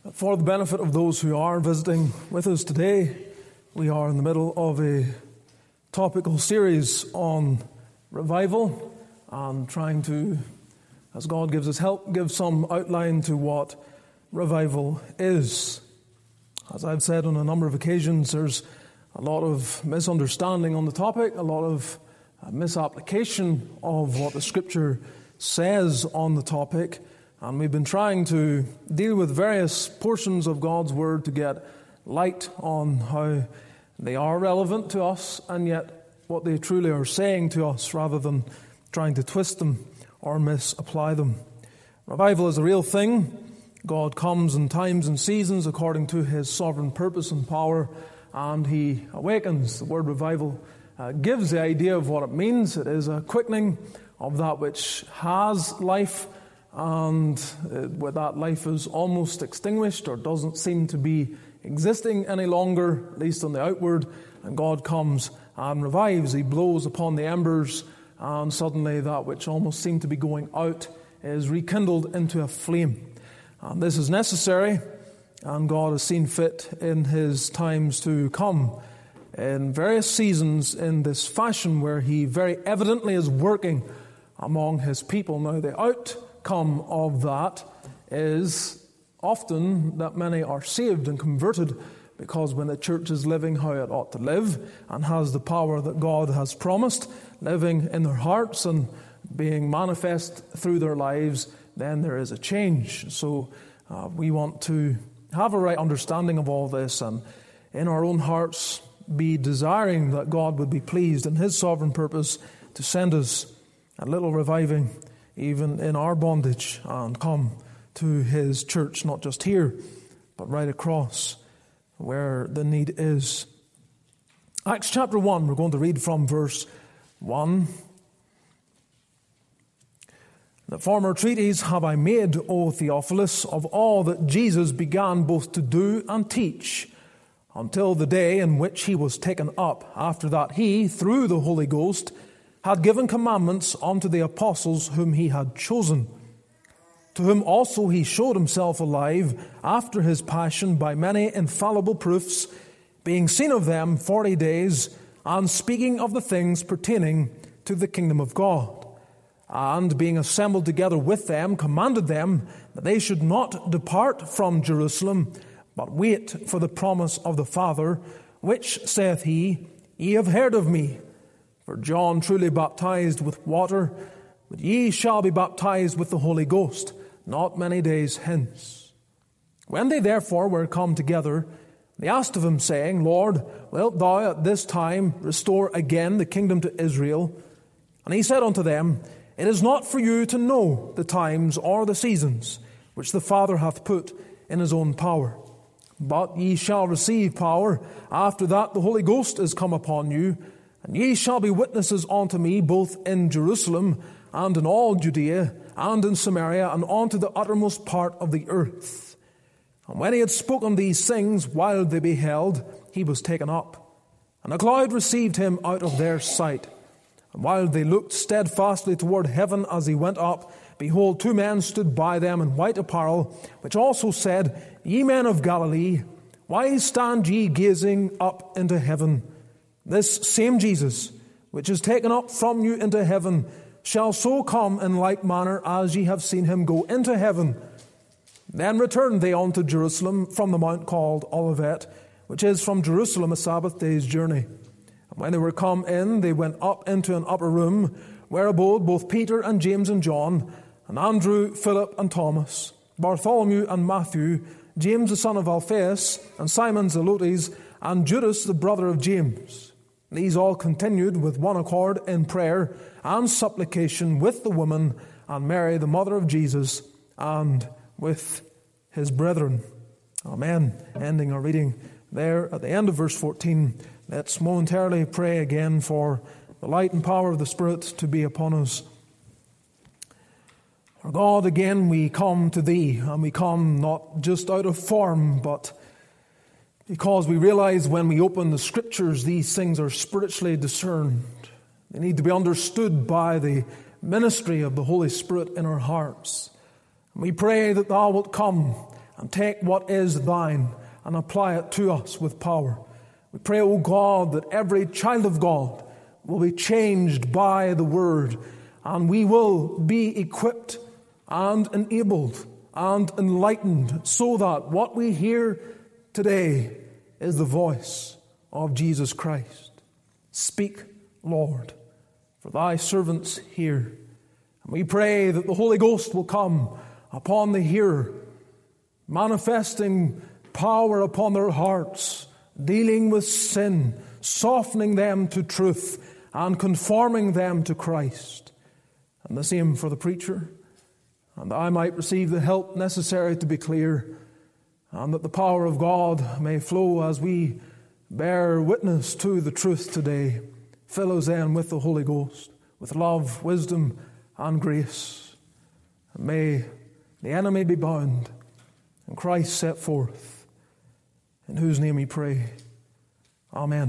For the benefit of those who are visiting with us today, we are in the middle of a topical series on revival and trying to, as God gives us help, give some outline to what revival is. As I've said on a number of occasions, there's a lot of misunderstanding on the topic, a lot of misapplication of what the Scripture says on the topic. And we've been trying to deal with various portions of God's Word to get light on how they are relevant to us and yet what they truly are saying to us rather than trying to twist them or misapply them. Revival is a real thing. God comes in times and seasons according to His sovereign purpose and power, and He awakens. The word revival gives the idea of what it means. It is a quickening of that which has life, and where that life is almost extinguished or doesn't seem to be existing any longer, at least on the outward, and God comes and revives. He blows upon the embers, and suddenly that which almost seemed to be going out is rekindled into a flame. And this is necessary, and God has seen fit in His times to come in various seasons in this fashion where He very evidently is working among His people. Now, the outcome of that is often that many are saved and converted, because when the church is living how it ought to live and has the power that God has promised, living in their hearts and being manifest through their lives, then there is a change. So we want to have a right understanding of all this and in our own hearts be desiring that God would be pleased in His sovereign purpose to send us a little reviving even in our bondage and come to His church, not just here, but right across where the need is. Acts chapter 1, we're going to read from verse 1. The former treatise have I made, O Theophilus, of all that Jesus began both to do and teach, until the day in which He was taken up. After that He, through the Holy Ghost, had given commandments unto the apostles whom He had chosen, to whom also He showed Himself alive after His passion by many infallible proofs, being seen of them 40 days, and speaking of the things pertaining to the kingdom of God. And being assembled together with them, commanded them that they should not depart from Jerusalem, but wait for the promise of the Father, which, saith He, ye have heard of me. For John truly baptized with water, but ye shall be baptized with the Holy Ghost not many days hence. When they therefore were come together, they asked of Him, saying, Lord, wilt thou at this time restore again the kingdom to Israel? And He said unto them, It is not for you to know the times or the seasons which the Father hath put in His own power. But ye shall receive power after that the Holy Ghost is come upon you, and ye shall be witnesses unto me both in Jerusalem and in all Judea and in Samaria and unto the uttermost part of the earth. And when He had spoken these things, while they beheld, He was taken up. And a cloud received Him out of their sight. And while they looked steadfastly toward heaven as He went up, behold, 2 men stood by them in white apparel, which also said, Ye men of Galilee, why stand ye gazing up into heaven? This same Jesus, which is taken up from you into heaven, shall so come in like manner as ye have seen Him go into heaven. Then returned they unto Jerusalem from the mount called Olivet, which is from Jerusalem a Sabbath day's journey. And when they were come in, they went up into an upper room, where abode both Peter and James and John, and Andrew, Philip and Thomas, Bartholomew and Matthew, James the son of Alphaeus, and Simon Zelotes, and Judas the brother of James. These all continued with one accord in prayer and supplication with the woman and Mary, the mother of Jesus, and with His brethren. Amen. Ending our reading there at the end of verse 14. Let's momentarily pray again for the light and power of the Spirit to be upon us. Our God, again we come to Thee, and we come not just out of form, but because we realize when we open the Scriptures, these things are spiritually discerned. They need to be understood by the ministry of the Holy Spirit in our hearts. And we pray that Thou wilt come and take what is thine and apply it to us with power. We pray, O God, that every child of God will be changed by the Word, and we will be equipped and enabled and enlightened so that what we hear today is the voice of Jesus Christ. Speak, Lord, for thy servants hear. And we pray that the Holy Ghost will come upon the hearer, manifesting power upon their hearts, dealing with sin, softening them to truth, and conforming them to Christ. And the same for the preacher, and I might receive the help necessary to be clear, and that the power of God may flow as we bear witness to the truth today. Fill us then with the Holy Ghost, with love, wisdom, and grace. And may the enemy be bound, and Christ set forth, in whose name we pray. Amen.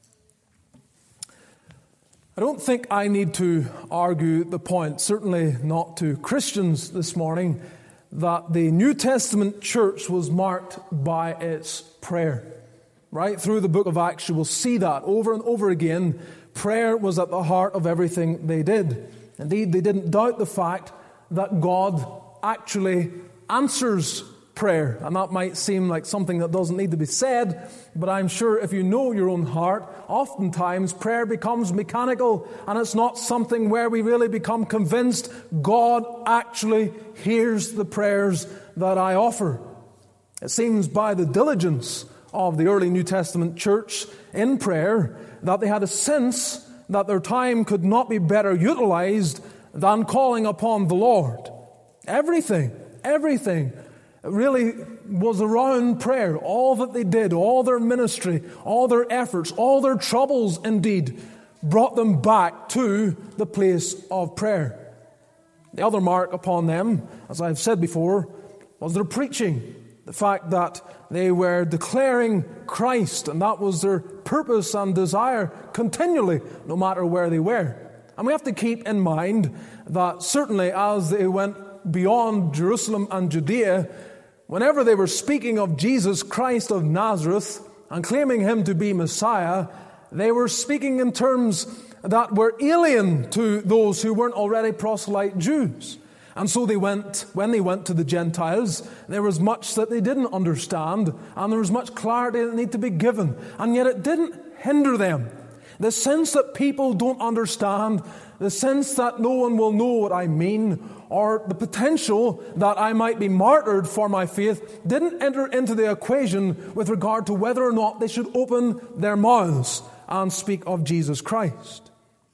I don't think I need to argue the point, certainly not to Christians this morning, that the New Testament church was marked by its prayer. Right through the book of Acts, you will see that over and over again. Prayer was at the heart of everything they did. Indeed, they didn't doubt the fact that God actually answers prayer. And that might seem like something that doesn't need to be said, but I'm sure if you know your own heart, oftentimes prayer becomes mechanical, and it's not something where we really become convinced God actually hears the prayers that I offer. It seems by the diligence of the early New Testament church in prayer that they had a sense that their time could not be better utilized than calling upon the Lord. Everything really was around prayer. All that they did, all their ministry, all their efforts, all their troubles indeed, brought them back to the place of prayer. The other mark upon them, as I've said before, was their preaching. The fact that they were declaring Christ, and that was their purpose and desire continually, no matter where they were. And we have to keep in mind that certainly as they went beyond Jerusalem and Judea, whenever they were speaking of Jesus Christ of Nazareth and claiming Him to be Messiah, they were speaking in terms that were alien to those who weren't already proselyte Jews. And so when they went to the Gentiles, there was much that they didn't understand, and there was much clarity that needed to be given. And yet it didn't hinder them. The sense that people don't understand, the sense that no one will know what I mean, or the potential that I might be martyred for my faith, didn't enter into the equation with regard to whether or not they should open their mouths and speak of Jesus Christ.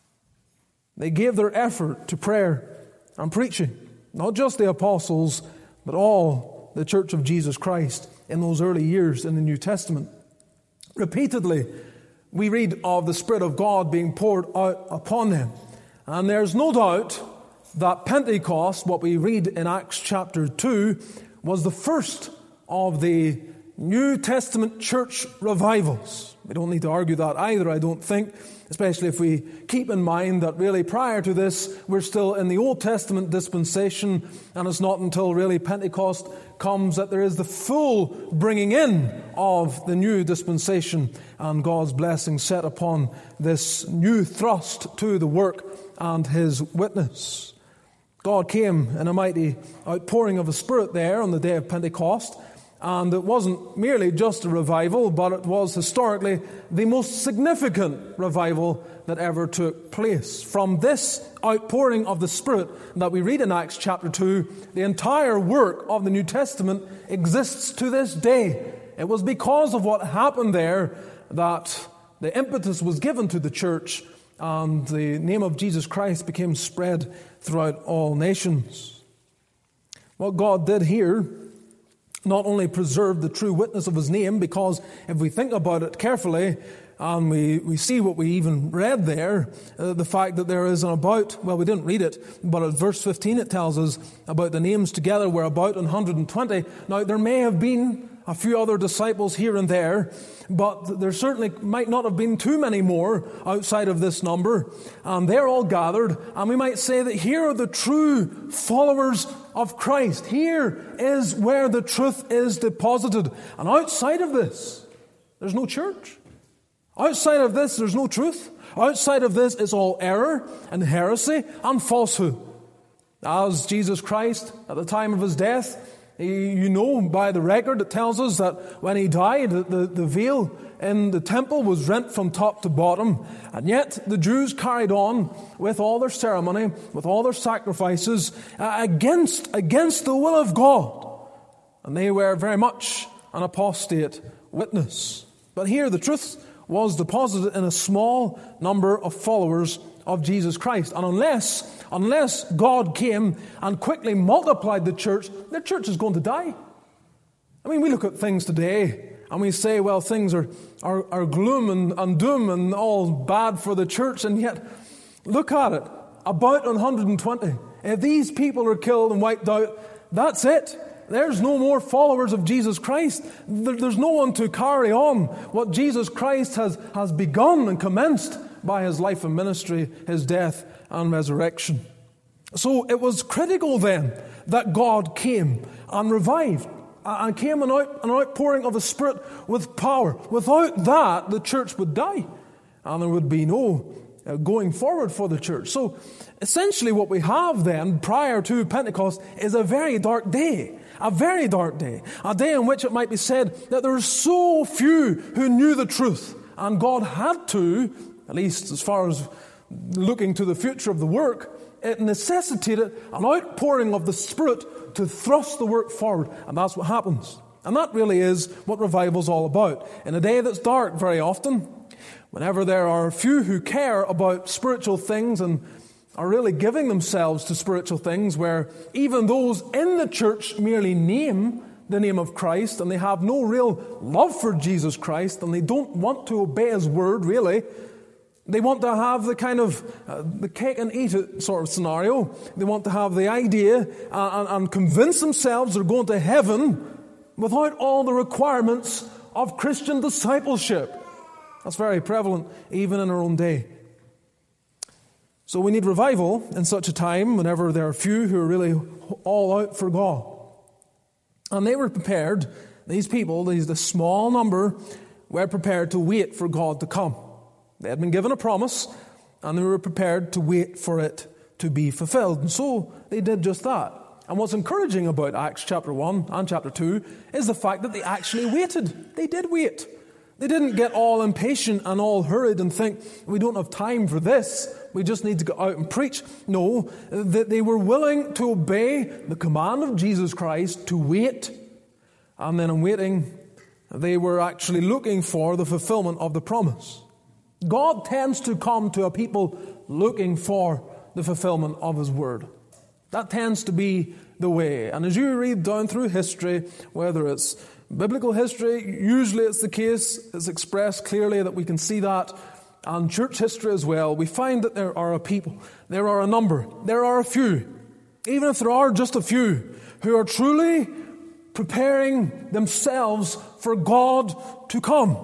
They gave their effort to prayer and preaching. Not just the apostles, but all the Church of Jesus Christ in those early years in the New Testament. Repeatedly, we read of the Spirit of God being poured out upon them. And there's no doubt that Pentecost, what we read in Acts chapter 2, was the first of the New Testament church revivals. We don't need to argue that either, I don't think, especially if we keep in mind that really prior to this, we're still in the Old Testament dispensation, and it's not until really Pentecost comes that there is the full bringing in of the new dispensation and God's blessing set upon this new thrust to the work and His witness. God came in a mighty outpouring of His Spirit there on the day of Pentecost. And it wasn't merely just a revival, but it was historically the most significant revival that ever took place. From this outpouring of the Spirit that we read in Acts chapter 2, the entire work of the New Testament exists to this day. It was because of what happened there that the impetus was given to the church, and the name of Jesus Christ became spread throughout all nations. What God did here not only preserved the true witness of His name, because if we think about it carefully, and we see what we even read there, the fact that there is we didn't read it, but at verse 15 it tells us about the names together were about 120. Now, there may have been a few other disciples here and there, but there certainly might not have been too many more outside of this number. And they're all gathered, and we might say that here are the true followers of Christ. Here is where the truth is deposited. And outside of this, there's no church. Outside of this, there's no truth. Outside of this, it's all error and heresy and falsehood. As Jesus Christ, at the time of his death, you know by the record, it tells us that when he died, the veil in the temple was rent from top to bottom. And yet the Jews carried on with all their ceremony, with all their sacrifices, against the will of God. And they were very much an apostate witness. But here the truth was deposited in a small number of followers of Jesus Christ. And unless God came and quickly multiplied the church is going to die. I mean, we look at things today and we say, well, things are gloom and doom and all bad for the church. And yet, look at it. About 120. If these people are killed and wiped out, that's it. There's no more followers of Jesus Christ. There's no one to carry on what Jesus Christ has begun and commenced by his life and ministry, his death and resurrection. So it was critical then that God came and revived and came an outpouring of the Spirit with power. Without that, the church would die and there would be no going forward for the church. So essentially what we have then prior to Pentecost is a very dark day. A very dark day. A day in which it might be said that there were so few who knew the truth. And God had to, at least as far as looking to the future of the work, it necessitated an outpouring of the Spirit to thrust the work forward. And that's what happens. And that really is what revival's all about. In a day that's dark very often, whenever there are few who care about spiritual things and are really giving themselves to spiritual things, where even those in the church merely name the name of Christ and they have no real love for Jesus Christ and they don't want to obey his word really. They want to have the kind of the cake and eat it sort of scenario. They want to have the idea and convince themselves they're going to heaven without all the requirements of Christian discipleship. That's very prevalent even in our own day. So we need revival in such a time whenever there are few who are really all out for God. And they were prepared, these people, the small number, were prepared to wait for God to come. They had been given a promise and they were prepared to wait for it to be fulfilled. And so they did just that. And what's encouraging about Acts chapter 1 and chapter 2 is the fact that they actually waited. They did wait. They didn't get all impatient and all hurried and think, we don't have time for this. We just need to go out and preach. No, they were willing to obey the command of Jesus Christ to wait. And then in waiting, they were actually looking for the fulfillment of the promise. God tends to come to a people looking for the fulfillment of his word. That tends to be the way. And as you read down through history, whether it's biblical history, usually it's the case, it's expressed clearly that we can see that, and church history as well, we find that there are a people, there are a number, there are a few, even if there are just a few, who are truly preparing themselves for God to come.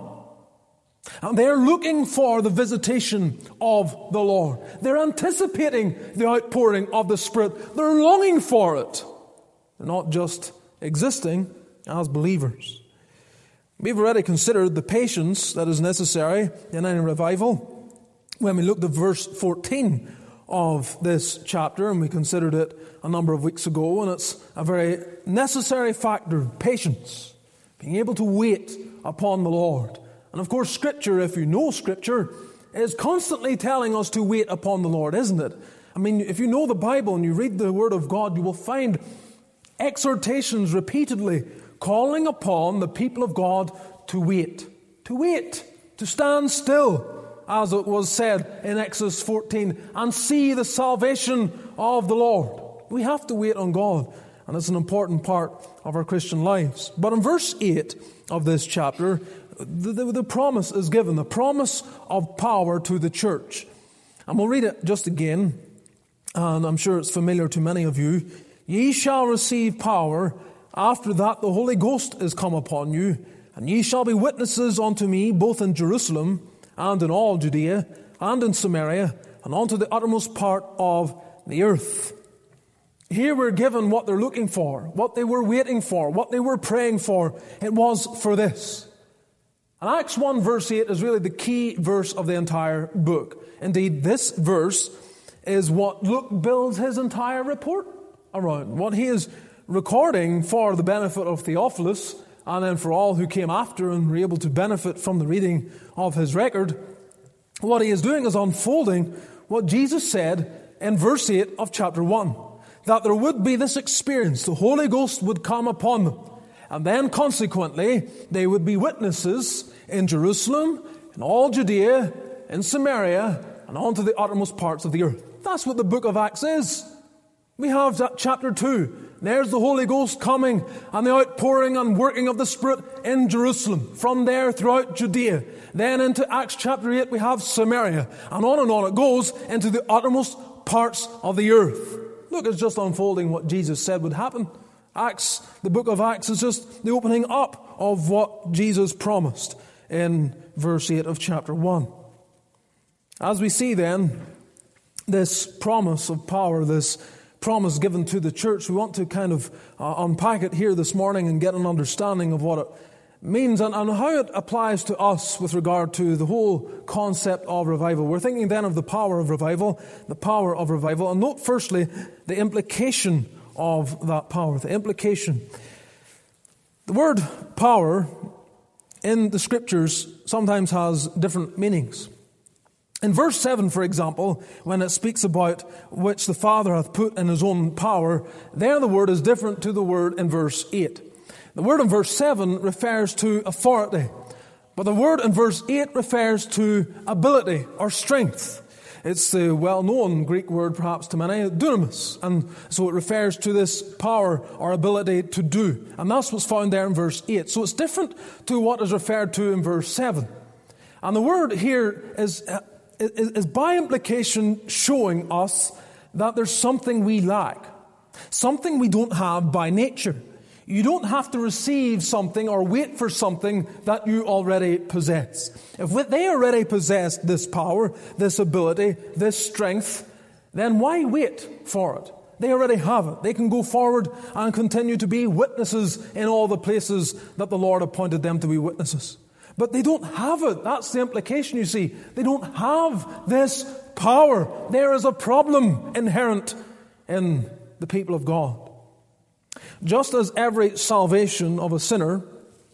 And they're looking for the visitation of the Lord. They're anticipating the outpouring of the Spirit. They're longing for it. They're not just existing as believers. We've already considered the patience that is necessary in any revival when we looked at verse 14 of this chapter, and we considered it a number of weeks ago, and it's a very necessary factor, patience, being able to wait upon the Lord. And of course, Scripture, if you know Scripture, is constantly telling us to wait upon the Lord, isn't it? I mean, if you know the Bible and you read the Word of God, you will find exhortations repeatedly calling upon the people of God to wait, to stand still, as it was said in Exodus 14, and see the salvation of the Lord. We have to wait on God, and it's an important part of our Christian lives. But in verse 8 of this chapter, the promise is given, the promise of power to the church. And we'll read it just again, and I'm sure it's familiar to many of you. Ye shall receive power after that the Holy Ghost is come upon you, and ye shall be witnesses unto me both in Jerusalem and in all Judea and in Samaria and unto the uttermost part of the earth. Here we're given what they're looking for, what they were waiting for, what they were praying for. It was for this. And Acts 1 verse 8 is really the key verse of the entire book. Indeed, this verse is what Luke builds his entire report around. What he is recording for the benefit of Theophilus and then for all who came after and were able to benefit from the reading of his record. What he is doing is unfolding what Jesus said in verse 8 of chapter 1. That there would be this experience, the Holy Ghost would come upon them. And then consequently, they would be witnesses in Jerusalem, in all Judea, in Samaria, and on to the uttermost parts of the earth. That's what the book of Acts is. We have that chapter 2. There's the Holy Ghost coming and the outpouring and working of the Spirit in Jerusalem. From there throughout Judea. Then into Acts chapter 8 we have Samaria. And on it goes into the uttermost parts of the earth. Look, it's just unfolding what Jesus said would happen. Acts, the book of Acts, is just the opening up of what Jesus promised in verse 8 of chapter 1. As we see then, this promise of power, this promise given to the church, we want to kind of unpack it here this morning and get an understanding of what it means and how it applies to us with regard to the whole concept of revival. We're thinking then of the power of revival, and note firstly the implication of that power, the implication. The word power in the Scriptures sometimes has different meanings. In verse 7, for example, when it speaks about which the Father hath put in his own power, there the word is different to the word in verse 8. The word in verse 7 refers to authority, but the word in verse 8 refers to ability or strength. It's the well-known Greek word, perhaps to many, dunamis, and so it refers to this power or ability to do. And that's what's found there in verse 8. So it's different to what is referred to in verse 7. And the word here is by implication showing us that there's something we lack, something we don't have by nature. You don't have to receive something or wait for something that you already possess. If they already possess this power, this ability, this strength, then why wait for it? They already have it. They can go forward and continue to be witnesses in all the places that the Lord appointed them to be witnesses. But they don't have it. That's the implication, you see. They don't have this power. There is a problem inherent in the people of God. Just as every salvation of a sinner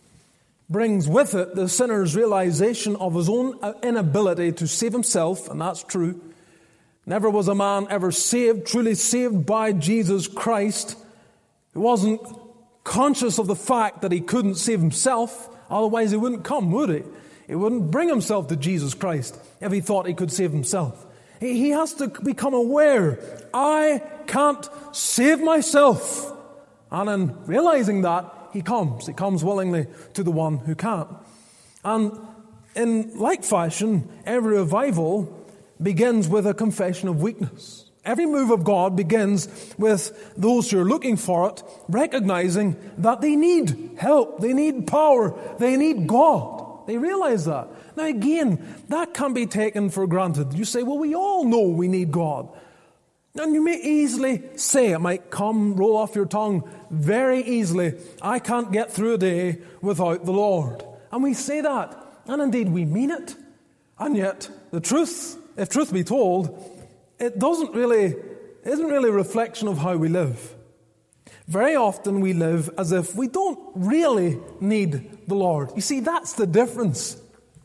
brings with it the sinner's realization of his own inability to save himself, and that's true. Never was a man ever saved, truly saved by Jesus Christ, who wasn't conscious of the fact that he couldn't save himself. Otherwise he wouldn't come, would he? He wouldn't bring himself to Jesus Christ if he thought he could save himself. He has to become aware, I can't save myself. And in realizing that, he comes willingly to the one who can. And in like fashion, every revival begins with a confession of weakness. Every move of God begins with those who are looking for it, recognizing that they need help, they need power, they need God. They realize that. Now again, that can be taken for granted. You say, well, we all know we need God. And you may easily say, it might roll off your tongue very easily, I can't get through a day without the Lord. And we say that, and indeed we mean it. And yet, the truth, if truth be told, it isn't really a reflection of how we live. Very often we live as if we don't really need the Lord. You see, that's the difference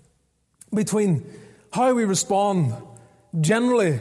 between how we respond generally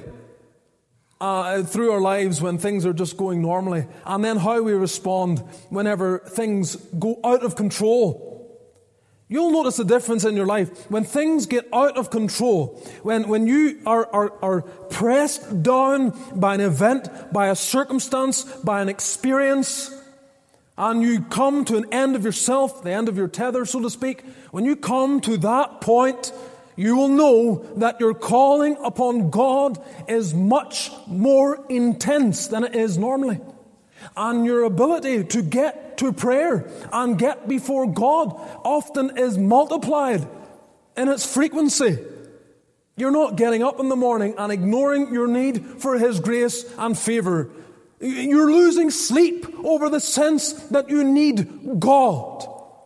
through our lives when things are just going normally, and then how we respond whenever things go out of control. You'll notice a difference in your life when things get out of control, when you are pressed down by an event, by a circumstance, by an experience, and you come to an end of yourself, the end of your tether, so to speak. When you come to that point, you will know that your calling upon God is much more intense than it is normally. And your ability to get to prayer and get before God often is multiplied in its frequency. You're not getting up in the morning and ignoring your need for His grace and favor. You're losing sleep over the sense that you need God.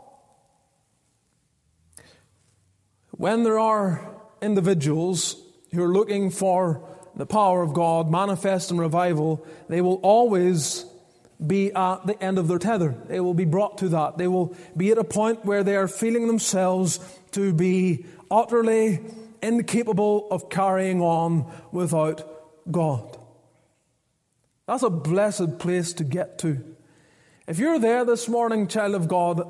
When there are individuals who are looking for the power of God manifest in revival, they will always be at the end of their tether. They will be brought to that. They will be at a point where they are feeling themselves to be utterly incapable of carrying on without God. That's a blessed place to get to. If you're there this morning, child of God,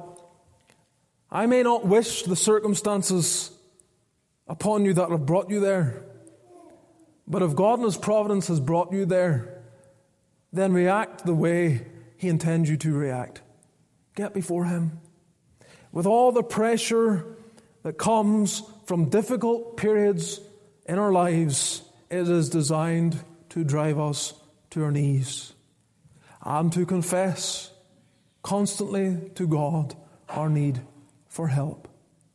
I may not wish the circumstances upon you that have brought you there, but if God in His providence has brought you there, then react the way He intends you to react. Get before Him. With all the pressure that comes from difficult periods in our lives, it is designed to drive us to our knees and to confess constantly to God our need for help.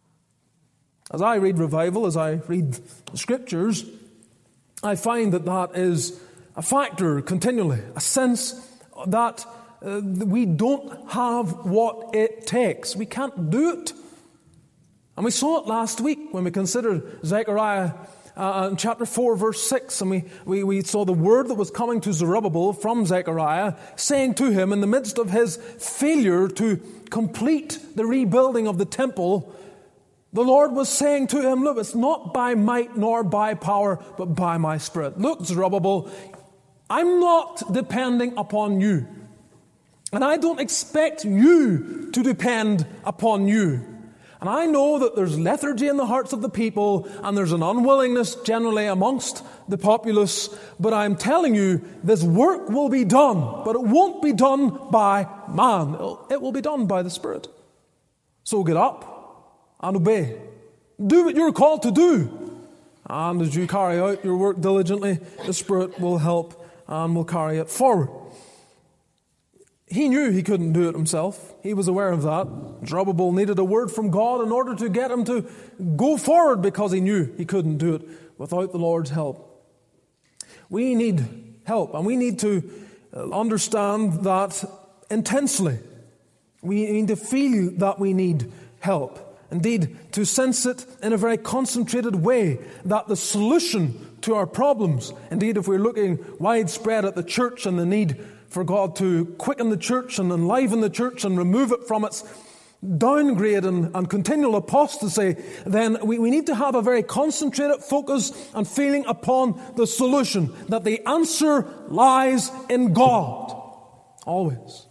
As I read revival, as I read the Scriptures, I find that is a factor continually, a sense that we don't have what it takes. We can't do it. And we saw it last week when we considered Zechariah in chapter 4, verse 6. And we saw the word that was coming to Zerubbabel from Zechariah, saying to him in the midst of his failure to complete the rebuilding of the temple, the Lord was saying to him, look, it's not by might nor by power, but by my Spirit. Look, Zerubbabel, I'm not depending upon you. And I don't expect you to depend upon you. And I know that there's lethargy in the hearts of the people, and there's an unwillingness generally amongst the populace. But I'm telling you, this work will be done, but it won't be done by man. It will be done by the Spirit. So get up and obey. Do what you're called to do. And as you carry out your work diligently, the Spirit will help and will carry it forward. He knew he couldn't do it himself. He was aware of that. Zerubbabel needed a word from God in order to get him to go forward, because he knew he couldn't do it without the Lord's help. We need help, and we need to understand that intensely. We need to feel that we need help. Indeed, to sense it in a very concentrated way, that the solution to our problems, indeed, if we're looking widespread at the church and the need for God to quicken the church and enliven the church and remove it from its downgrade and continual apostasy, then we need to have a very concentrated focus and feeling upon the solution, that the answer lies in God. Always.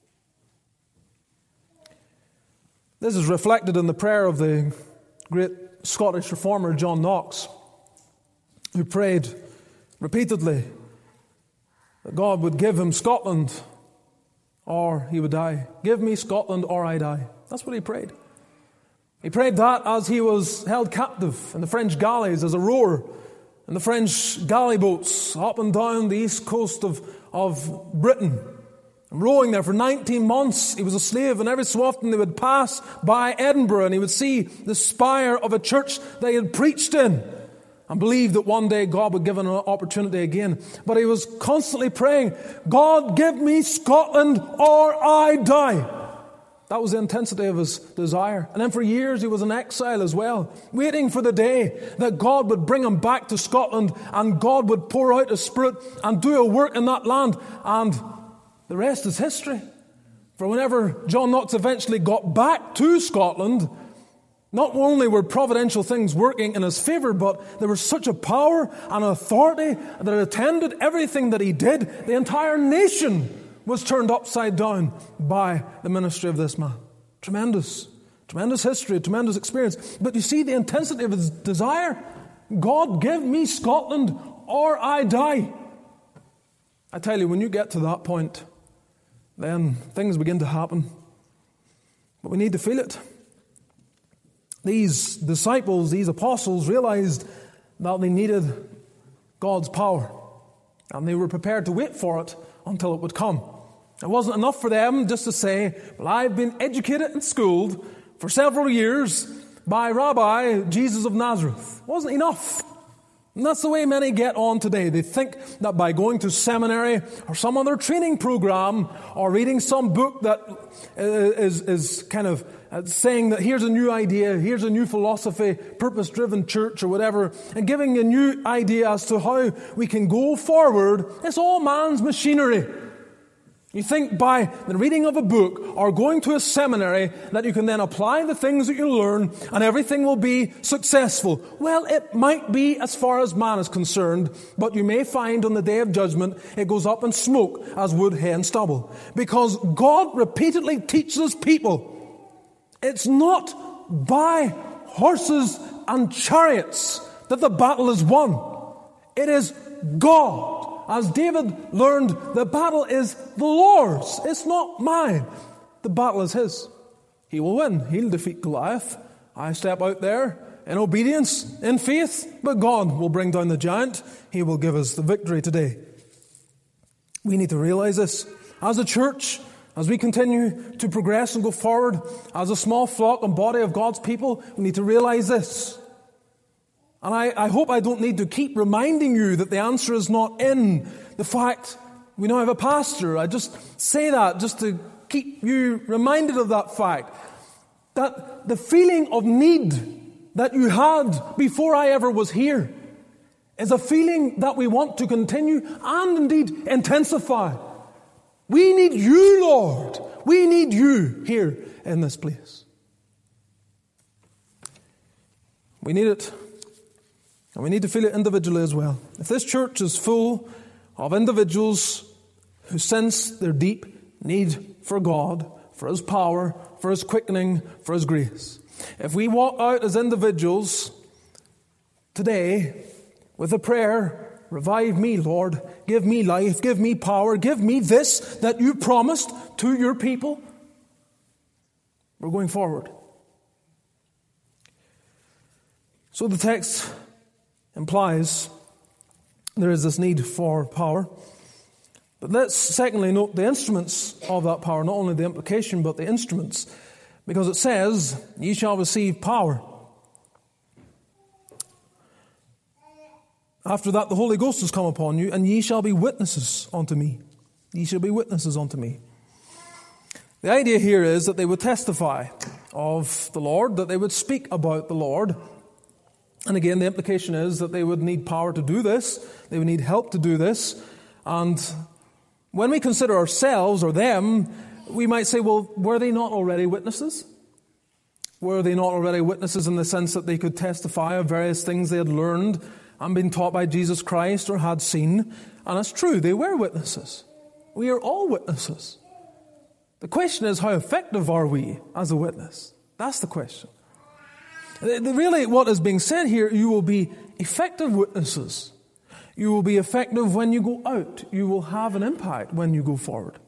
This is reflected in the prayer of the great Scottish reformer John Knox, who prayed repeatedly that God would give him Scotland or he would die. Give me Scotland or I die. That's what he prayed. He prayed that as he was held captive in the French galleys as a rower in the French galley boats up and down the east coast of Britain. And rowing there for 19 months, he was a slave, and every so often they would pass by Edinburgh and he would see the spire of a church they had preached in and believed that one day God would give him an opportunity again. But he was constantly praying, God, give me Scotland or I die. That was the intensity of his desire. And then for years he was in exile as well, waiting for the day that God would bring him back to Scotland and God would pour out His Spirit and do a work in that land. And the rest is history. For whenever John Knox eventually got back to Scotland, not only were providential things working in his favour, but there was such a power and authority that attended everything that he did. The entire nation was turned upside down by the ministry of this man. Tremendous. Tremendous history, tremendous experience. But you see the intensity of his desire. God, give me Scotland or I die. I tell you, when you get to that point, then things begin to happen. But we need to feel it. These disciples, these apostles, realized that they needed God's power. And they were prepared to wait for it until it would come. It wasn't enough for them just to say, well, I've been educated and schooled for several years by Rabbi Jesus of Nazareth. It wasn't enough. And that's the way many get on today. They think that by going to seminary or some other training program or reading some book that is kind of saying that here's a new idea, here's a new philosophy, purpose-driven church or whatever, and giving a new idea as to how we can go forward, it's all man's machinery. You think by the reading of a book or going to a seminary that you can then apply the things that you learn and everything will be successful. Well, it might be as far as man is concerned, but you may find on the day of judgment it goes up in smoke as wood, hay and stubble. Because God repeatedly teaches people it's not by horses and chariots that the battle is won. It is God. As David learned, the battle is the Lord's. It's not mine. The battle is His. He will win. He'll defeat Goliath. I step out there in obedience, in faith, but God will bring down the giant. He will give us the victory today. We need to realize this. As a church, as we continue to progress and go forward, as a small flock and body of God's people, we need to realize this. And I hope I don't need to keep reminding you that the answer is not in the fact we now have a pastor. I just say that just to keep you reminded of that fact. That the feeling of need that you had before I ever was here is a feeling that we want to continue and indeed intensify. We need you, Lord. We need you here in this place. We need it. And we need to feel it individually as well. If this church is full of individuals who sense their deep need for God, for His power, for His quickening, for His grace. If we walk out as individuals today with a prayer, revive me, Lord, give me life, give me power, give me this that you promised to your people, we're going forward. So the text implies there is this need for power. But let's secondly note the instruments of that power, not only the implication, but the instruments. Because it says, ye shall receive power. After that, the Holy Ghost has come upon you, and ye shall be witnesses unto me. Ye shall be witnesses unto me. The idea here is that they would testify of the Lord, that they would speak about the Lord. And again, the implication is that they would need power to do this. They would need help to do this. And when we consider ourselves or them, we might say, well, were they not already witnesses? Were they not already witnesses in the sense that they could testify of various things they had learned and been taught by Jesus Christ or had seen? And it's true, they were witnesses. We are all witnesses. The question is, how effective are we as a witness? That's the question. Really, what is being said here, you will be effective witnesses. You will be effective when you go out. You will have an impact when you go forward.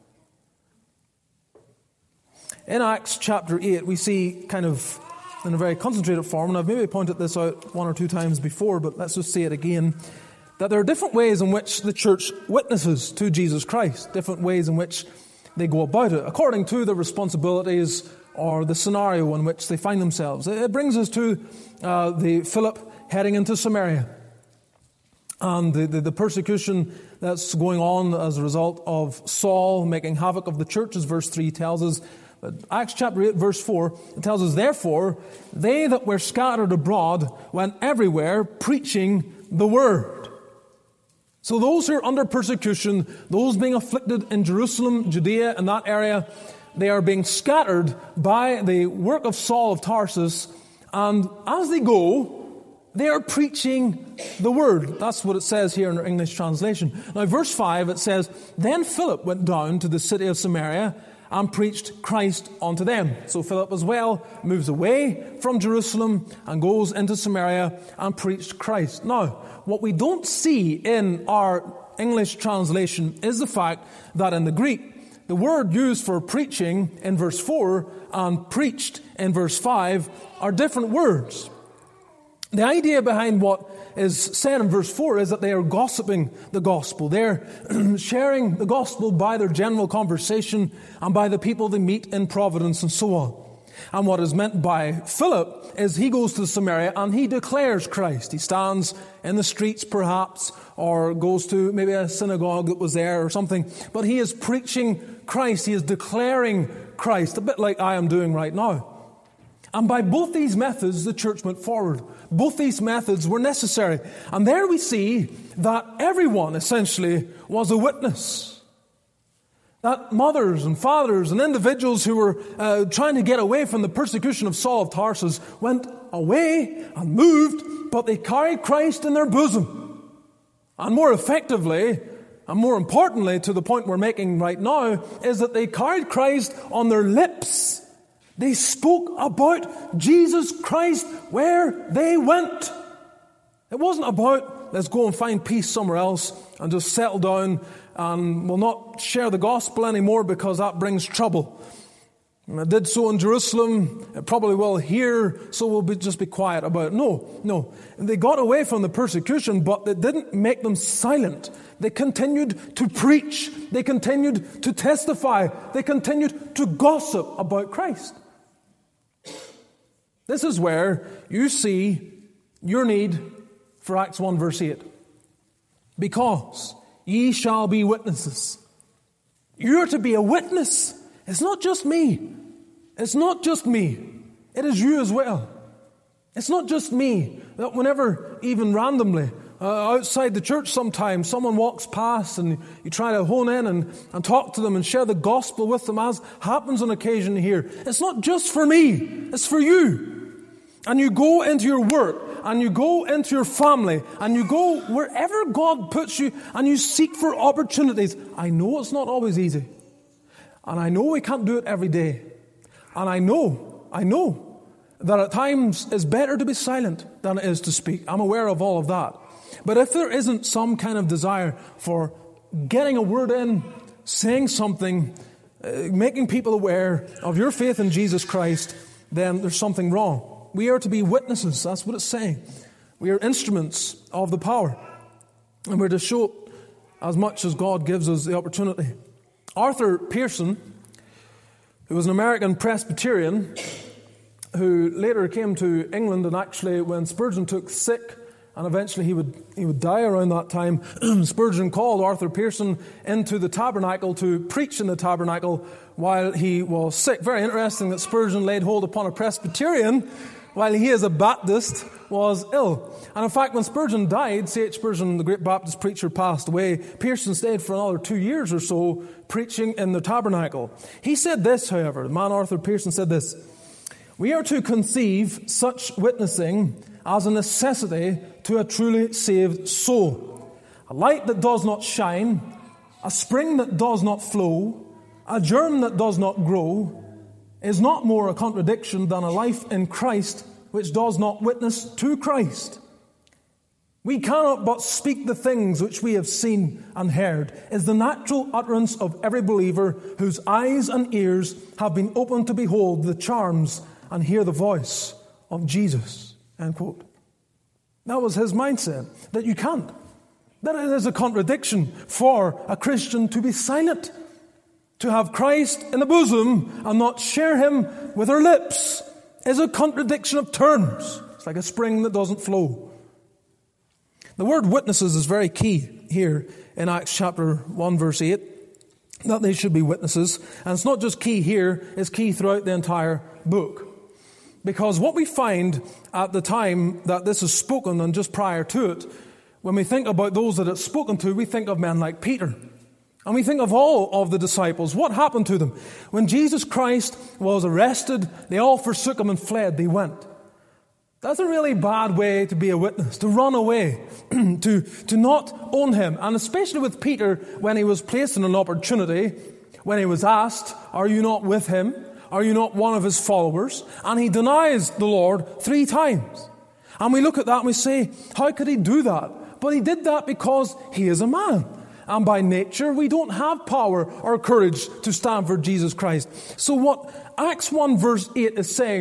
In Acts chapter 8, we see kind of in a very concentrated form, and I've maybe pointed this out one or two times before, but let's just say it again, that there are different ways in which the church witnesses to Jesus Christ, different ways in which they go about it, according to the responsibilities or the scenario in which they find themselves. It brings us to the Philip heading into Samaria and the persecution that's going on as a result of Saul making havoc of the church, as verse 3 tells us. But Acts chapter 8, verse 4, it tells us, therefore, they that were scattered abroad went everywhere preaching the word. So those who are under persecution, those being afflicted in Jerusalem, Judea, and that area, they are being scattered by the work of Saul of Tarsus, and as they go, they are preaching the word. That's what it says here in our English translation. Now, verse 5, it says, then Philip went down to the city of Samaria and preached Christ unto them. So Philip as well moves away from Jerusalem and goes into Samaria and preached Christ. Now, what we don't see in our English translation is the fact that in the Greek, the word used for preaching in verse 4 and preached in verse 5 are different words. The idea behind what is said in verse 4 is that they are gossiping the gospel. They're sharing the gospel by their general conversation and by the people they meet in Providence and so on. And what is meant by Philip is he goes to Samaria and he declares Christ. He stands in the streets perhaps, or goes to maybe a synagogue that was there or something. But he is preaching Christ. He is declaring Christ, a bit like I am doing right now. And by both these methods, the church went forward. Both these methods were necessary. And there we see that everyone essentially was a witness. That mothers and fathers and individuals who were trying to get away from the persecution of Saul of Tarsus went away and moved, but they carried Christ in their bosom. And more effectively, and more importantly, to the point we're making right now, is that they carried Christ on their lips. They spoke about Jesus Christ where they went. It wasn't about, let's go and find peace somewhere else and just settle down and we'll not share the gospel anymore because that brings trouble. And I did so in Jerusalem, it probably will here, so we'll just be quiet about it. No. They got away from the persecution, but it didn't make them silent. They continued to preach. They continued to testify. They continued to gossip about Christ. This is where you see your need for Acts 1 verse 8. Because ye shall be witnesses. You're to be a witness. It's not just me. It's not just me. It is you as well. It's not just me that whenever, even randomly, outside the church sometimes, someone walks past and you try to hone in and talk to them and share the gospel with them, as happens on occasion here. It's not just for me. It's for you. And you go into your work, and you go into your family, and you go wherever God puts you, and you seek for opportunities. I know it's not always easy. And I know we can't do it every day. And I know that at times it's better to be silent than it is to speak. I'm aware of all of that. But if there isn't some kind of desire for getting a word in, saying something, making people aware of your faith in Jesus Christ, then there's something wrong. We are to be witnesses. That's what it's saying. We are instruments of the power. And we're to show as much as God gives us the opportunity. Arthur Pearson, who was an American Presbyterian, who later came to England, and actually when Spurgeon took sick, and eventually he would die around that time, Spurgeon called Arthur Pearson into the tabernacle to preach in the tabernacle while he was sick. Very interesting that Spurgeon laid hold upon a Presbyterian while he, as a Baptist, was ill. And in fact, when Spurgeon died, C.H. Spurgeon, the great Baptist preacher, passed away, Pearson stayed for another 2 years or so preaching in the tabernacle. He said this, however, the man Arthur Pearson said this: "We are to conceive such witnessing as a necessity to a truly saved soul. A light that does not shine, a spring that does not flow, a germ that does not grow, is not more a contradiction than a life in Christ which does not witness to Christ. We cannot but speak the things which we have seen and heard, is the natural utterance of every believer whose eyes and ears have been opened to behold the charms and hear the voice of Jesus." End quote. That was his mindset, that you can't. That it is a contradiction for a Christian to be silent. To have Christ in the bosom and not share him with our lips is a contradiction of terms. It's like a spring that doesn't flow. The word witnesses is very key here in Acts chapter 1 verse 8, that they should be witnesses. And it's not just key here, it's key throughout the entire book. Because what we find at the time that this is spoken and just prior to it, when we think about those that it's spoken to, we think of men like Peter. And we think of all of the disciples. What happened to them? When Jesus Christ was arrested, they all forsook him and fled. They went. That's a really bad way to be a witness, to run away, to not own him. And especially with Peter, when he was placed in an opportunity, when he was asked, "Are you not with him? Are you not one of his followers?" And he denies the Lord 3 times. And we look at that and we say, how could he do that? But he did that because he is a man. And by nature, we don't have power or courage to stand for Jesus Christ. So what Acts 1 verse 8 is saying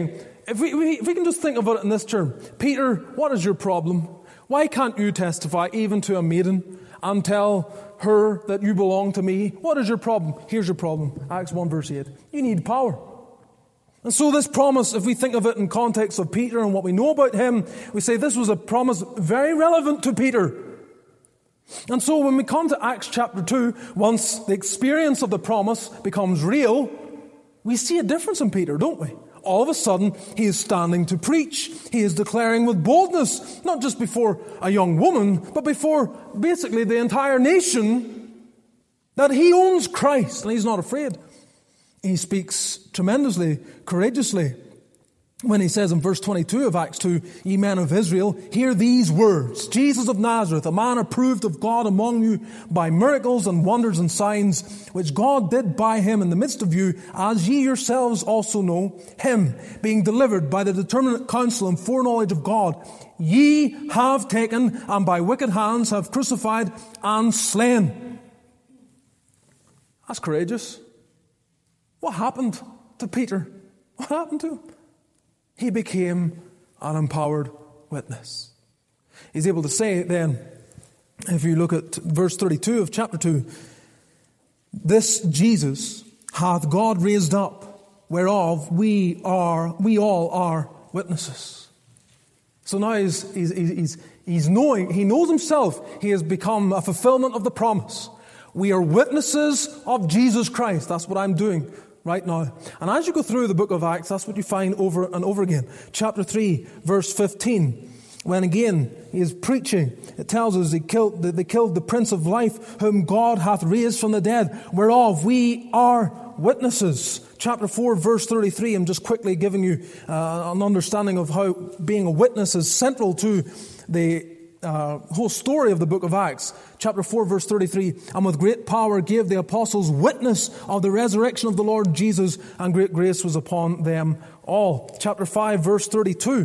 if we can just think about it in this term, Peter, what is your problem? Why can't you testify even to a maiden and tell her that you belong to me? What is your problem? Here's your problem. Acts 1 verse 8. You need power. And so this promise, if we think of it in context of Peter and what we know about him, we say this was a promise very relevant to Peter. And so when we come to Acts chapter 2, once the experience of the promise becomes real, we see a difference in Peter, don't we? All of a sudden, he is standing to preach. He is declaring with boldness, not just before a young woman, but before basically the entire nation, that he owns Christ and he's not afraid. He speaks tremendously, courageously. When he says in verse 22 of Acts 2, "Ye men of Israel, hear these words. Jesus of Nazareth, a man approved of God among you by miracles and wonders and signs, which God did by him in the midst of you, as ye yourselves also know, him being delivered by the determinate counsel and foreknowledge of God, ye have taken and by wicked hands have crucified and slain." That's courageous. What happened to Peter? What happened to him? He became an empowered witness. He's able to say then, if you look at verse 32 of chapter 2, "This Jesus hath God raised up, whereof we all are witnesses." So now he's knowing, he knows himself, he has become a fulfillment of the promise. We are witnesses of Jesus Christ. That's what I'm doing right now. And as you go through the book of Acts, that's what you find over and over again. Chapter 3, verse 15, when again he is preaching, it tells us they killed the Prince of Life, whom God hath raised from the dead, whereof we are witnesses. Chapter 4, verse 33, I'm just quickly giving you an understanding of how being a witness is central to the whole story of the book of Acts. Chapter 4 verse 33, "And with great power gave the apostles witness of the resurrection of the Lord Jesus, and great grace was upon them all." Chapter 5 verse 32,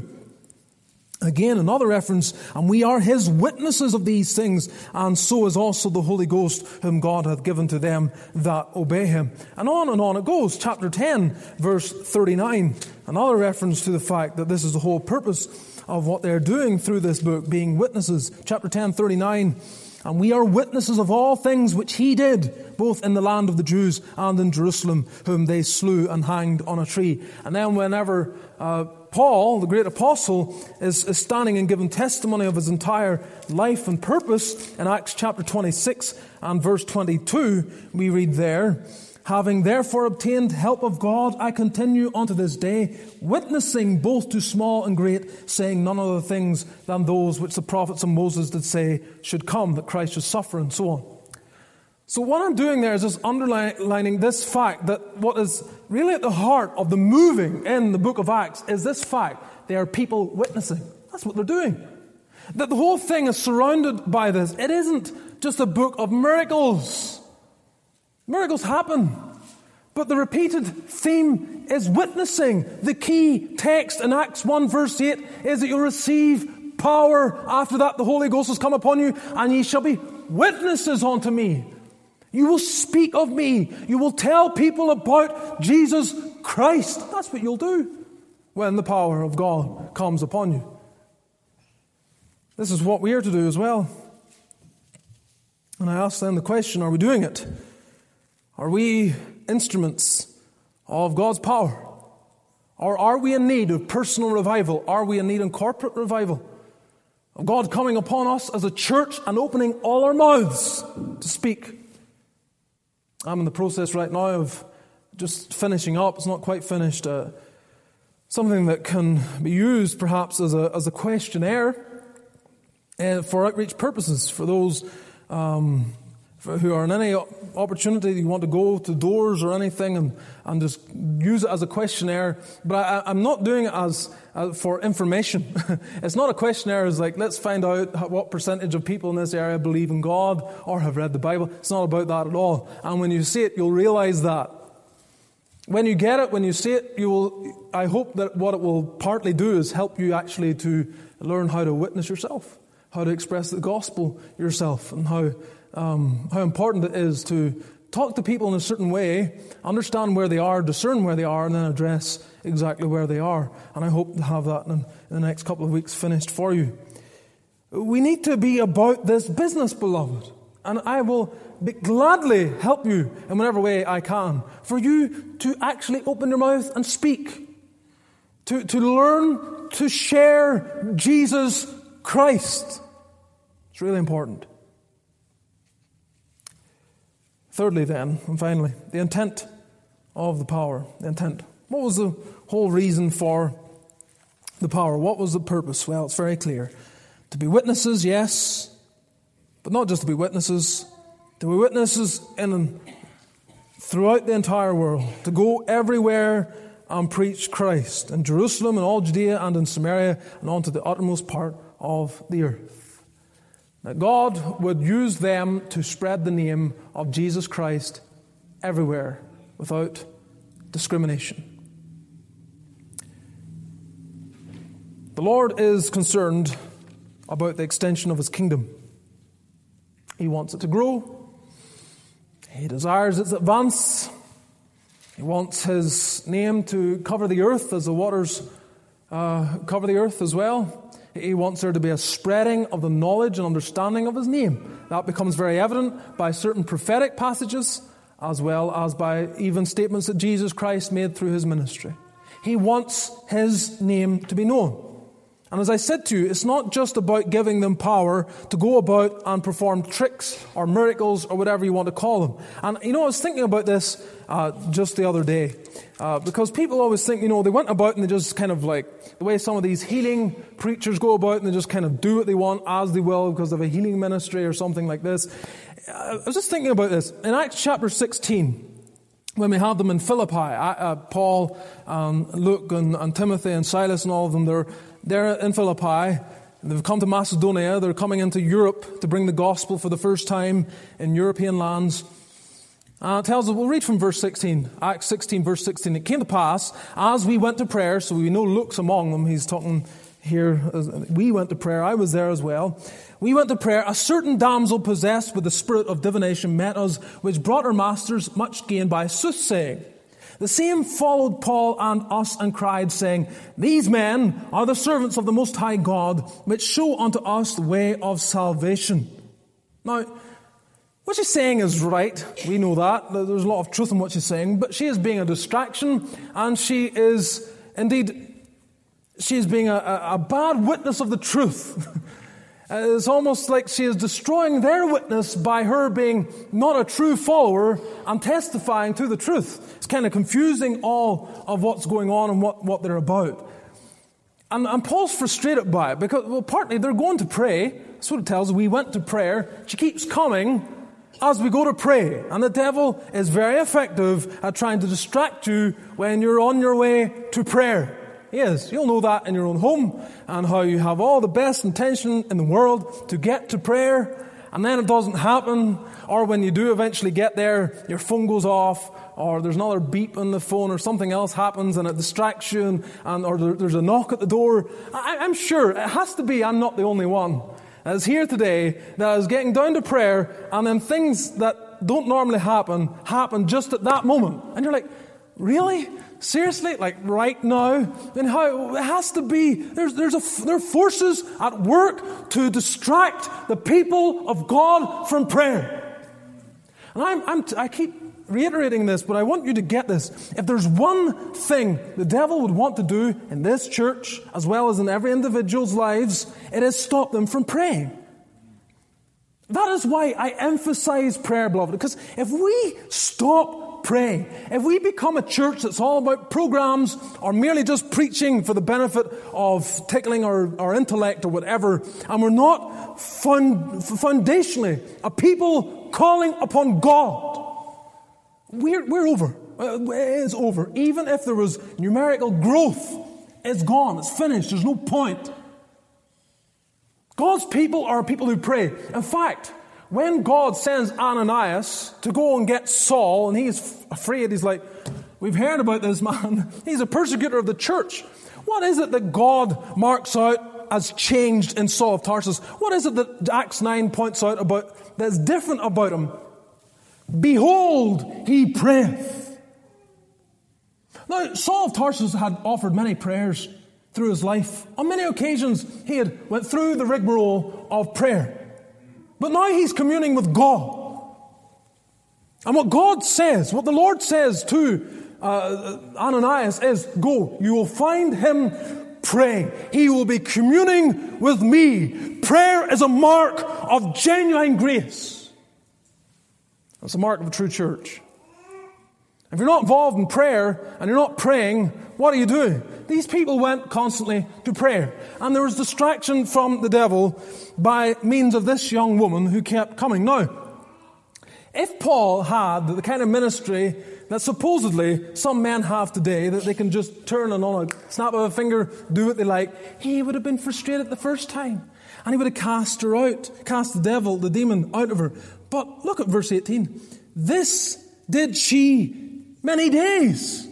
again another reference, "And we are his witnesses of these things, and so is also the Holy Ghost, whom God hath given to them that obey him." And on it goes. Chapter 10 verse 39, another reference to the fact that this is the whole purpose of what they're doing through this book, being witnesses. Chapter 10:39, "And we are witnesses of all things which he did, both in the land of the Jews and in Jerusalem, whom they slew and hanged on a tree." And then whenever Paul, the great apostle, is standing and giving testimony of his entire life and purpose, in Acts chapter 26 and verse 22, we read there, "Having therefore obtained help of God, I continue unto this day, witnessing both to small and great, saying none other things than those which the prophets and Moses did say should come, that Christ should suffer," and so on. So what I'm doing there is just underlining this fact that what is really at the heart of the moving in the book of Acts is this fact. They are people witnessing. That's what they're doing. That the whole thing is surrounded by this. It isn't just a book of miracles. Miracles happen, but the repeated theme is witnessing. The key text in Acts 1 verse 8 is that you'll receive power. After that the Holy Ghost has come upon you, and ye shall be witnesses unto me. You will speak of me. You will tell people about Jesus Christ. That's what you'll do when the power of God comes upon you. This is what we are to do as well. And I ask then the question, are we doing it? Are we instruments of God's power? Or are we in need of personal revival? Are we in need of corporate revival? Of God coming upon us as a church and opening all our mouths to speak? I'm in the process right now of just finishing up. It's not quite finished. Something that can be used perhaps as a questionnaire for outreach purposes, for those who are in any opportunity, you want to go to doors or anything and just use it as a questionnaire. But I'm not doing it as for information. It's not a questionnaire as like, let's find out what percentage of people in this area believe in God or have read the Bible. It's not about that at all. And when you see it, you'll realize that. When you get it, when you see it, I hope that what it will partly do is help you actually to learn how to witness yourself, how to express the gospel yourself, and how important it is to talk to people in a certain way, understand where they are, discern where they are, and then address exactly where they are. And I hope to have that in the next couple of weeks finished for you. We need to be about this business, beloved. And I will gladly help you in whatever way I can for you to actually open your mouth and speak. To learn to share Jesus Christ. It's really important. Thirdly then, and finally, the intent of the power. The intent. What was the whole reason for the power? What was the purpose? Well, it's very clear. To be witnesses, yes, but not just to be witnesses. To be witnesses throughout the entire world. To go everywhere and preach Christ. In Jerusalem, in all Judea, and in Samaria, and on to the uttermost part of the earth. That God would use them to spread the name of Jesus Christ everywhere without discrimination. The Lord is concerned about the extension of His kingdom. He wants it to grow. He desires its advance. He wants His name to cover the earth as the waters cover the earth as well. He wants there to be a spreading of the knowledge and understanding of His name. That becomes very evident by certain prophetic passages as well as by even statements that Jesus Christ made through His ministry. He wants His name to be known. And as I said to you, it's not just about giving them power to go about and perform tricks or miracles or whatever you want to call them. And I was thinking about this just the other day. Because people always think, they went about and they just kind of like, the way some of these healing preachers go about and they just kind of do what they want as they will because of a healing ministry or something like this. I was just thinking about this. In Acts chapter 16, when we have them in Philippi, Paul, Luke and Timothy and Silas and all of them, they're in Philippi. They've come to Macedonia. They're coming into Europe to bring the gospel for the first time in European lands. It tells us, we'll read from verse 16, Acts 16, verse 16. It came to pass, as we went to prayer, so we know Luke's among them, he's talking here, we went to prayer, I was there as well. We went to prayer, a certain damsel possessed with the spirit of divination met us, which brought her masters much gain by soothsaying. The same followed Paul and us and cried, saying, These men are the servants of the Most High God, which show unto us the way of salvation. Now, what she's saying is right. We know that. There's a lot of truth in what she's saying. But she is being a distraction. And she is being a bad witness of the truth. It's almost like she is destroying their witness by her being not a true follower and testifying to the truth. It's kind of confusing all of what's going on and what they're about. And Paul's frustrated by it because, partly they're going to pray. That's what it tells us. We went to prayer. She keeps coming as we go to pray. And the devil is very effective at trying to distract you when you're on your way to prayer. He is. You'll know that in your own home and how you have all the best intention in the world to get to prayer and then it doesn't happen, or when you do eventually get there, your phone goes off, or there's another beep on the phone, or something else happens and it distracts you, or there's a knock at the door. I'm sure it has to be, I'm not the only one that is here today that is getting down to prayer, and then things that don't normally happen just at that moment. And you're like, really? Seriously? Like right now? Then how? It has to be. There are forces at work to distract the people of God from prayer. And I keep reiterating this, but I want you to get this. If there's one thing the devil would want to do in this church, as well as in every individual's lives, it is stop them from praying. That is why I emphasize prayer, beloved, because if we stop praying, if we become a church that's all about programs or merely just preaching for the benefit of tickling our intellect or whatever, and we're not foundationally a people calling upon God, we're over. It is over. Even if there was numerical growth, it's gone. It's finished. There's no point. God's people are people who pray. In fact, when God sends Ananias to go and get Saul, and he's afraid, he's like, we've heard about this man. He's a persecutor of the church. What is it that God marks out as changed in Saul of Tarsus? What is it that Acts 9 points out about that's different about him? Behold, he prayeth. Now, Saul of Tarsus had offered many prayers through his life. On many occasions, he had went through the rigmarole of prayer. But now he's communing with God. And what God says, what the Lord says to Ananias is, go, you will find him praying. He will be communing with me. Prayer is a mark of genuine grace. It's a mark of a true church. If you're not involved in prayer and you're not praying, what are you doing? These people went constantly to prayer. And there was distraction from the devil by means of this young woman who kept coming. Now, if Paul had the kind of ministry that supposedly some men have today, that they can just turn and on a snap of a finger, do what they like, he would have been frustrated the first time. And he would have cast her out, cast the devil, the demon out of her. But look at verse 18. This did she many days.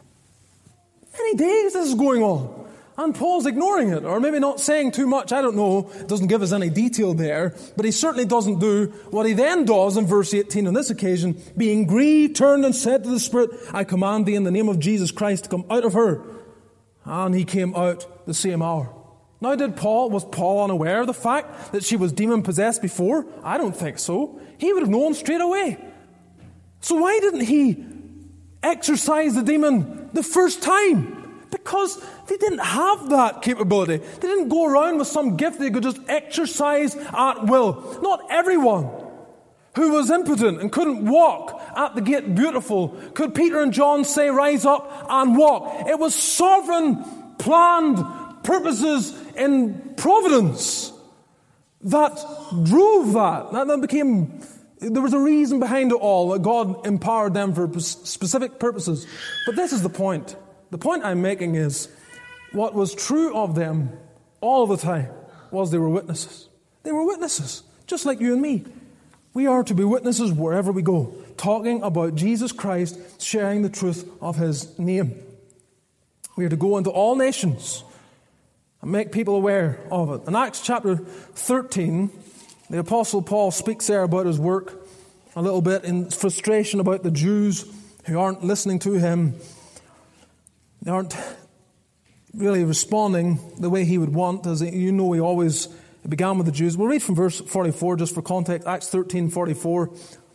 Many days this is going on. And Paul's ignoring it, or maybe not saying too much, I don't know. It doesn't give us any detail there, but he certainly doesn't do what he then does in verse 18 on this occasion. Being grieved, turned and said to the Spirit, I command thee in the name of Jesus Christ to come out of her. And he came out the same hour. Now was Paul unaware of the fact that she was demon-possessed before? I don't think so. He would have known straight away. So why didn't he exorcise the demon the first time? Because they didn't have that capability. They didn't go around with some gift they could just exercise at will. Not everyone who was impotent and couldn't walk at the gate beautiful could Peter and John say, rise up and walk. It was sovereign, planned purposes in providence that drove that. That became, there was a reason behind it all, that God empowered them for specific purposes. But this is the point. The point I'm making is, what was true of them all the time was they were witnesses. They were witnesses, just like you and me. We are to be witnesses wherever we go, talking about Jesus Christ, sharing the truth of His name. We are to go into all nations and make people aware of it. In Acts chapter 13, the Apostle Paul speaks there about his work a little bit in frustration about the Jews who aren't listening to him. They aren't really responding the way he would want. As you know, he always began with the Jews. We'll read from verse 44 just for context. Acts 13:44.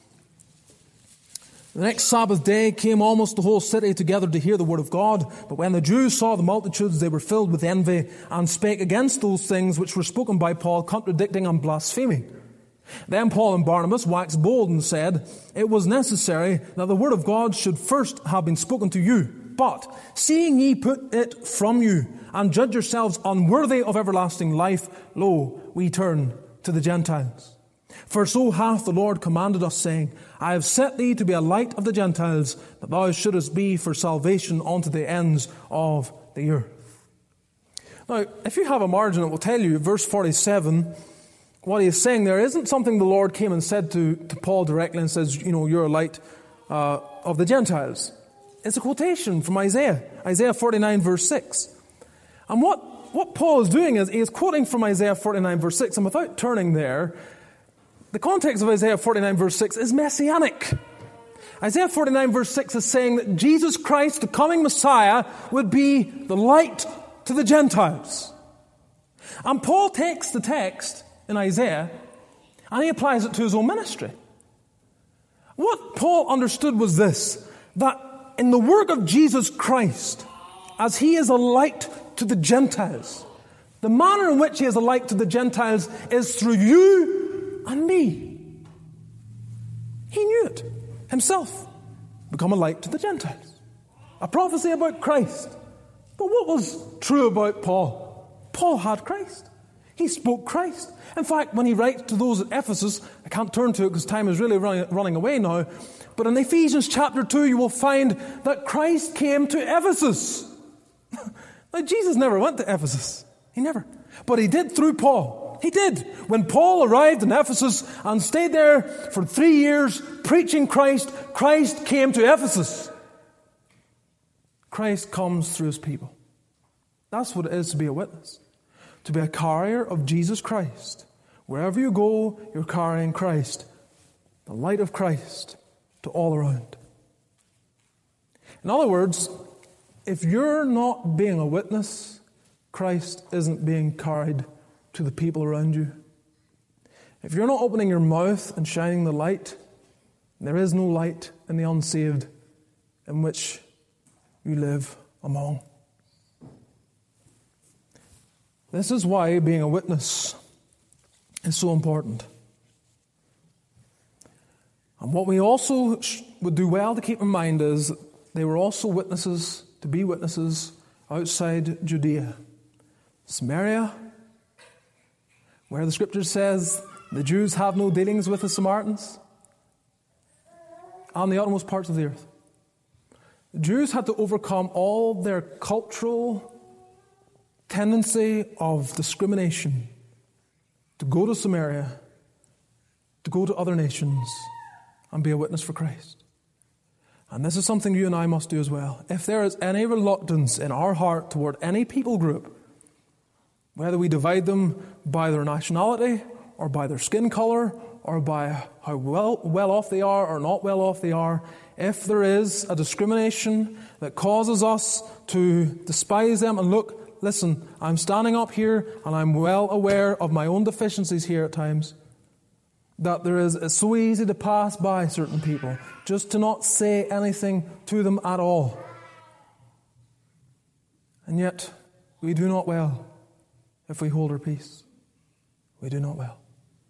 The next Sabbath day came almost the whole city together to hear the word of God. But when the Jews saw the multitudes, they were filled with envy and spake against those things which were spoken by Paul, contradicting and blaspheming. Then Paul and Barnabas waxed bold and said, it was necessary that the word of God should first have been spoken to you. But seeing ye put it from you, and judge yourselves unworthy of everlasting life, lo, we turn to the Gentiles. For so hath the Lord commanded us, saying, I have set thee to be a light of the Gentiles, that thou shouldest be for salvation unto the ends of the earth. Now, if you have a margin, it will tell you, verse 47, what he is saying there isn't something the Lord came and said to Paul directly and says, you're a light of the Gentiles. It's a quotation from Isaiah 49 verse 6. And what Paul is doing is he is quoting from Isaiah 49 verse 6, and without turning there, the context of Isaiah 49 verse 6 is messianic. Isaiah 49 verse 6 is saying that Jesus Christ, the coming Messiah, would be the light to the Gentiles. And Paul takes the text in Isaiah and he applies it to his own ministry. What Paul understood was this, that in the work of Jesus Christ, as He is a light to the Gentiles, the manner in which He is a light to the Gentiles is through you and me. He knew it himself. Become a light to the Gentiles. A prophecy about Christ. But what was true about Paul? Paul had Christ. He spoke Christ. In fact, when he writes to those at Ephesus, I can't turn to it because time is really running away now, but in Ephesians chapter 2, you will find that Christ came to Ephesus. Now, Jesus never went to Ephesus. He never. But He did through Paul. He did. When Paul arrived in Ephesus and stayed there for 3 years preaching Christ, Christ came to Ephesus. Christ comes through His people. That's what it is to be a witness. To be a carrier of Jesus Christ. Wherever you go, you're carrying Christ. The light of Christ. to all around. In other words, if you're not being a witness, Christ isn't being carried to the people around you. If you're not opening your mouth and shining the light, there is no light in the unsaved in which you live among. This is why being a witness is so important. And what we also would do well to keep in mind is they were also witnesses, to be witnesses outside Judea. Samaria, where the Scripture says the Jews have no dealings with the Samaritans, and the uttermost parts of the earth. The Jews had to overcome all their cultural tendency of discrimination to go to Samaria, to go to other nations, and be a witness for Christ. And this is something you and I must do as well. If there is any reluctance in our heart toward any people group, whether we divide them by their nationality or by their skin color or by how well off they are or not well off they are, if there is a discrimination that causes us to despise them and look, listen, I'm standing up here and I'm well aware of my own deficiencies here at times, that it's so easy to pass by certain people, just to not say anything to them at all. And yet, we do not well if we hold our peace. We do not well.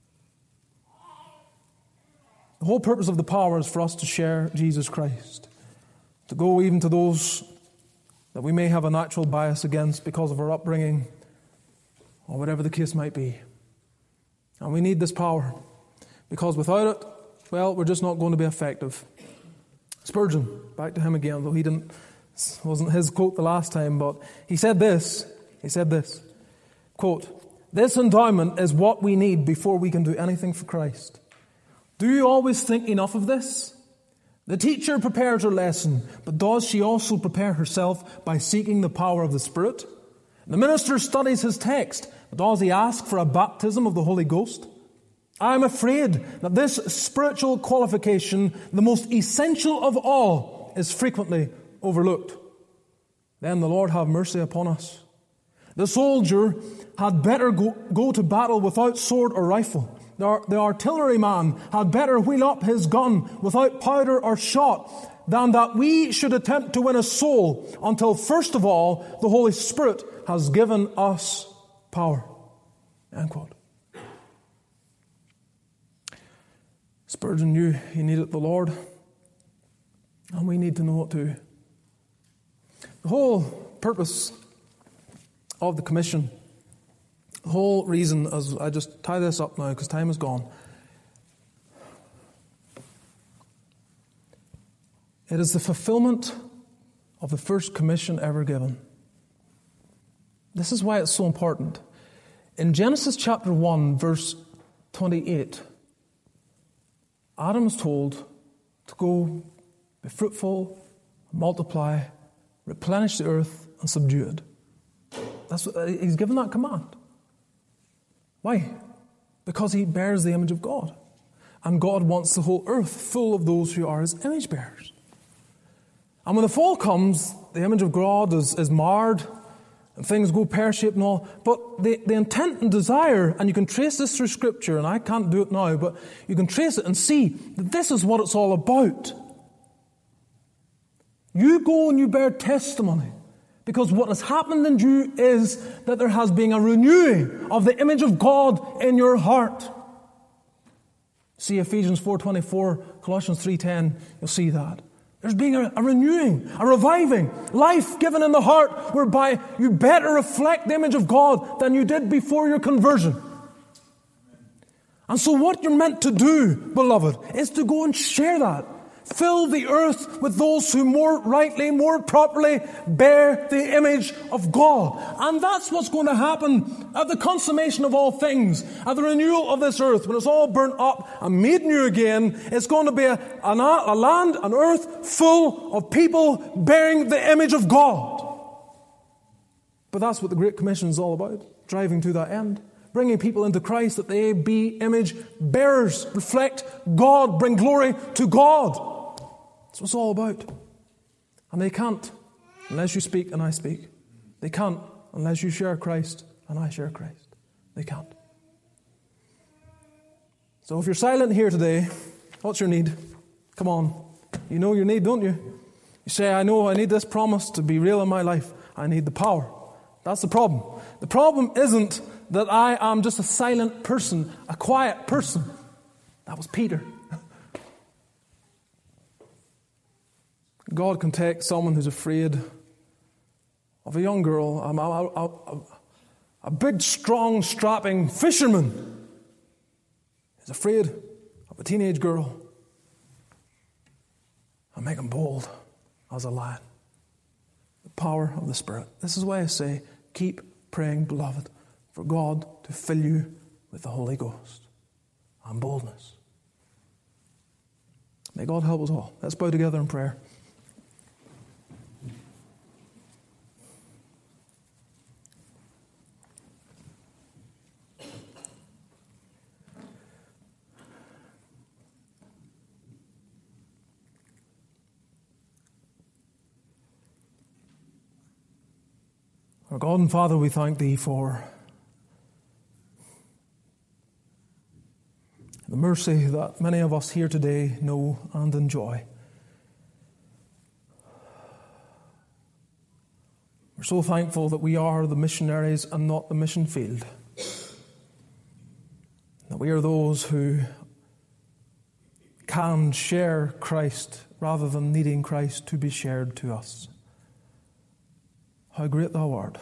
The whole purpose of the power is for us to share Jesus Christ, to go even to those that we may have a natural bias against because of our upbringing or whatever the case might be. And we need this power, because without it, well, we're just not going to be effective. Spurgeon, back to him again, though wasn't his quote the last time, but he said this, quote, "This endowment is what we need before we can do anything for Christ. Do you always think enough of this? The teacher prepares her lesson, but does she also prepare herself by seeking the power of the Spirit? The minister studies his text, but does he ask for a baptism of the Holy Ghost? I am afraid that this spiritual qualification, the most essential of all, is frequently overlooked. Then the Lord have mercy upon us. The soldier had better go to battle without sword or rifle. The artilleryman had better wheel up his gun without powder or shot, than that we should attempt to win a soul until first of all the Holy Spirit has given us power." End quote. Spurgeon knew he needed the Lord, and we need to know it too. The whole purpose of the commission, the whole reason, as I just tie this up now because time is gone, it is the fulfillment of the first commission ever given. This is why it's so important. In Genesis chapter 1, verse 28, Adam is told to go, be fruitful, multiply, replenish the earth, and subdue it. He's given that command. Why? Because he bears the image of God. And God wants the whole earth full of those who are his image bearers. And when the fall comes, the image of God is marred, and things go pear-shaped and all. But the intent and desire, and you can trace this through Scripture, and I can't do it now, but you can trace it and see that this is what it's all about. You go and you bear testimony, because what has happened in you is that there has been a renewing of the image of God in your heart. See Ephesians 4:24, Colossians 3:10, you'll see that. There's been a renewing, a reviving, life given in the heart whereby you better reflect the image of God than you did before your conversion. And so what you're meant to do, beloved, is to go and share that. Fill the earth with those who more rightly, more properly bear the image of God. And that's what's going to happen at the consummation of all things, at the renewal of this earth. When it's all burnt up and made new again, it's going to be a land, an earth full of people bearing the image of God. But that's what the Great Commission is all about, driving to that end. Bringing people into Christ that they be image bearers, reflect God, bring glory to God. That's what it's all about. And they can't unless you speak and I speak. They can't unless you share Christ and I share Christ. They can't. So if you're silent here today, what's your need? Come on. You know your need, don't you? You say, I know I need this promise to be real in my life. I need the power. That's the problem. The problem isn't that I am just a silent person, a quiet person. That was Peter. God can take someone who's afraid of a young girl, a big, strong, strapping fisherman is afraid of a teenage girl, and make him bold as a lion. The power of the Spirit. This is why I say, keep praying, beloved, for God to fill you with the Holy Ghost and boldness. May God help us all. Let's bow together in prayer. Our God and Father, we thank Thee for the mercy that many of us here today know and enjoy. We're so thankful that we are the missionaries and not the mission field. That we are those who can share Christ rather than needing Christ to be shared to us. How great Thou art.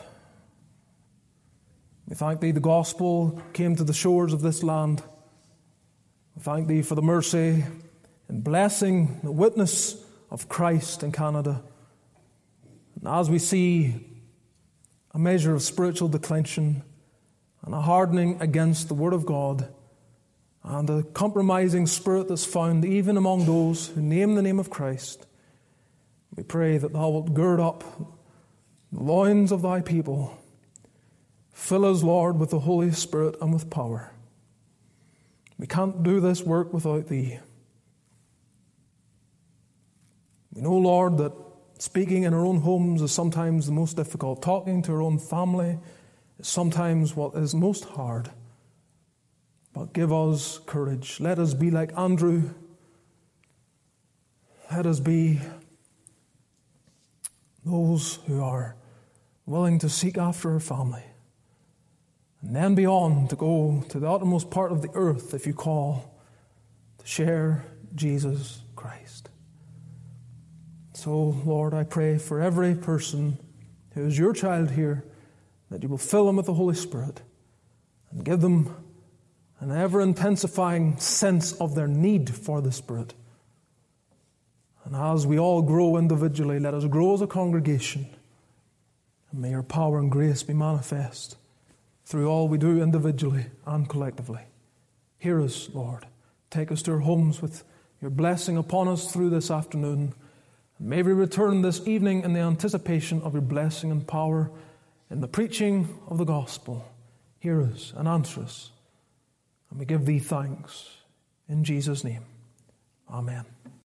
We thank Thee the gospel came to the shores of this land. We thank Thee for the mercy and blessing, the witness of Christ in Canada. And as we see a measure of spiritual declension and a hardening against the Word of God and a compromising spirit that's found even among those who name the name of Christ, we pray that Thou wilt gird up the loins of Thy people. Fill us, Lord, with the Holy Spirit and with power. We can't do this work without Thee. We know, Lord, that speaking in our own homes is sometimes the most difficult. Talking to our own family is sometimes what is most hard. But give us courage. Let us be like Andrew. Let us be those who are willing to seek after our family. And then beyond, to go to the uttermost part of the earth, if you call, to share Jesus Christ. So, Lord, I pray for every person who is Your child here, that You will fill them with the Holy Spirit and give them an ever-intensifying sense of their need for the Spirit. And as we all grow individually, let us grow as a congregation. And may Your power and grace be manifest through all we do individually and collectively. Hear us, Lord. Take us to our homes with Your blessing upon us through this afternoon. And may we return this evening in the anticipation of Your blessing and power in the preaching of the gospel. Hear us and answer us. And we give Thee thanks. In Jesus' name. Amen.